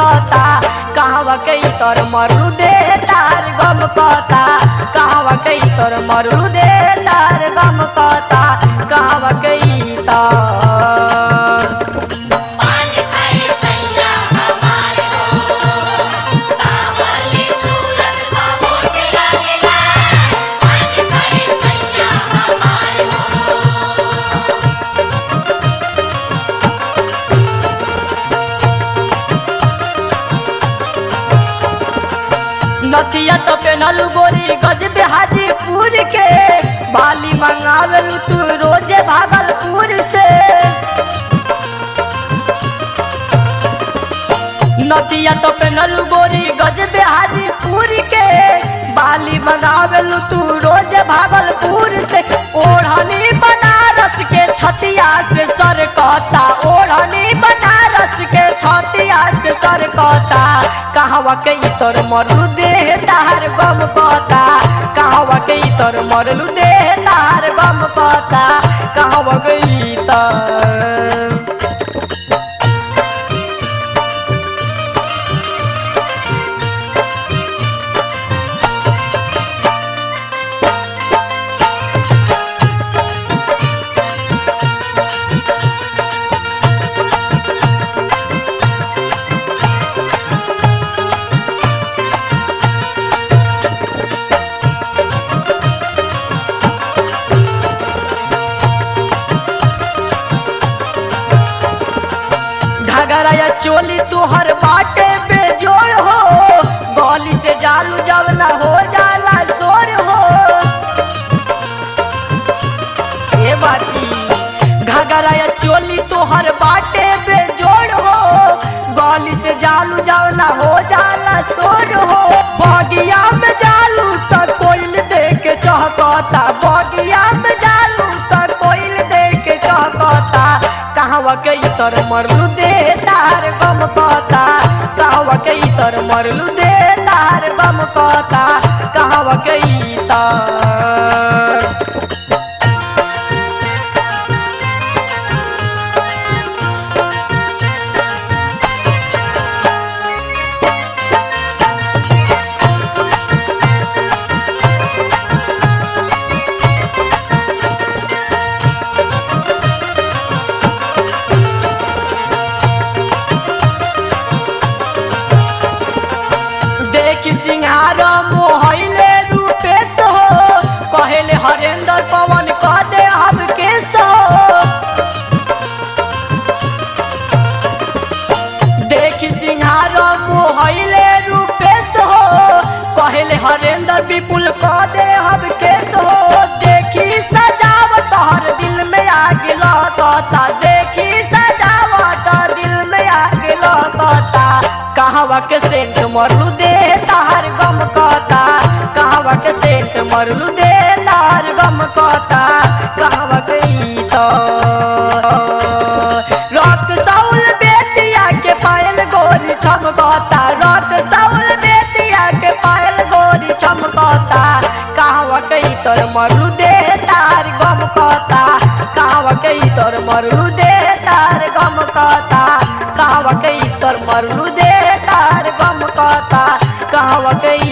कहता कहवा के तर मरलू दे तार गम कहता कहवा के तर मरलू दे तार गम कहता कहवा के तर नथिया तो पेनलू गोरी गजबे हाजीपुर के बाली मंगावेलू तू रोजे भागलपुर से नथिया तो पेनलू गोरी गजबे हाजीपुर के बाली मंगावेलू तू रोजे भागलपुर से ओढ़नी बनारस के छतिया से सर कहता ओढ़नी बनारस के छतिया से सर कहता कहवा के तर मरलू दे तार गम कहता कहवा के तर मरलू दे तार गम कहता कहवा के तर घगराया चोली तुहर बाटे बेजोड़ हो गली से जालू जब ना हो जाला शोर हो ए बाची घगराया चोली तुहर बाटे बेजोड़ हो गली से जालू जब ना हो जाला शोर हो बगिया में जालू तो कोयल देख के चहकता बगिया में जालू तो कोयल देख के चहकता कहवा के तर मरलू दे तार गम कहता कहवा के तर मरलू दे तार गम कहता कहवा के तर सिंहार मोहले रूपेश हो कहले हरेंद्र पवन कह दे हम केस हो देखी सिंहार मोहले रूपेश हो कहले हरेंद्र विपुल कह दे हम केस हो देखी सजावट हर दिल में आग लगता देखी सजावट दिल में आग लगता कहवा के सेंट मरलू दे तार गम कहता कहवा के सेंट मरलू दे तार गम कहता कहवा के रक्त साउल बेतिया के पायल गोरी चमकता रक्त साउल बेतिया के पायल गोरी चमकता कहवा के तर मरलू दे तार गम कहता कहवा के तर मरलू दे तार गम कहता कहवा के तर मरलू दे तार गम कहता कहवा के